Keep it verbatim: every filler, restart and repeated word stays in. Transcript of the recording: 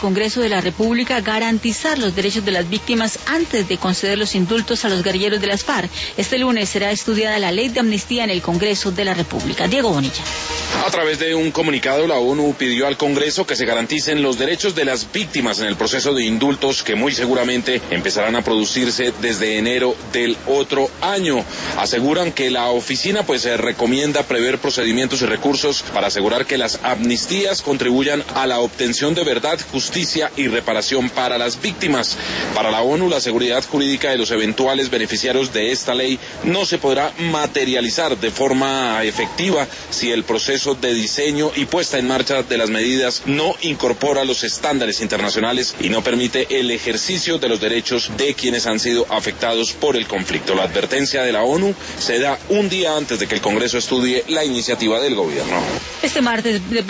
Congreso de la República garantizar los derechos de las víctimas antes de conceder los indultos a los guerrilleros de las FARC. Este lunes será estudiada la ley de amnistía en el Congreso de la República. Diego Bonilla. A través de un comunicado, la ONU pidió al Congreso que se garanticen los derechos de las víctimas en el proceso de indultos que muy seguramente empezarán a producirse desde enero del otro año. Aseguran que la oficina pues se recomienda prever procedimientos y recursos para asegurar que las amnistías contribuyan a la obtención de verdad, justicia y reparación para las víctimas. Para la ONU, la seguridad jurídica de los eventuales beneficiarios de esta ley no se podrá materializar de forma efectiva si el proceso de diseño y puesta en marcha de las medidas no incorpora los estándares internacionales y no permite el ejercicio de los derechos de quienes han sido afectados por el conflicto. La advertencia de la ONU se da un día antes de que el Congreso estudie la iniciativa del gobierno. Este martes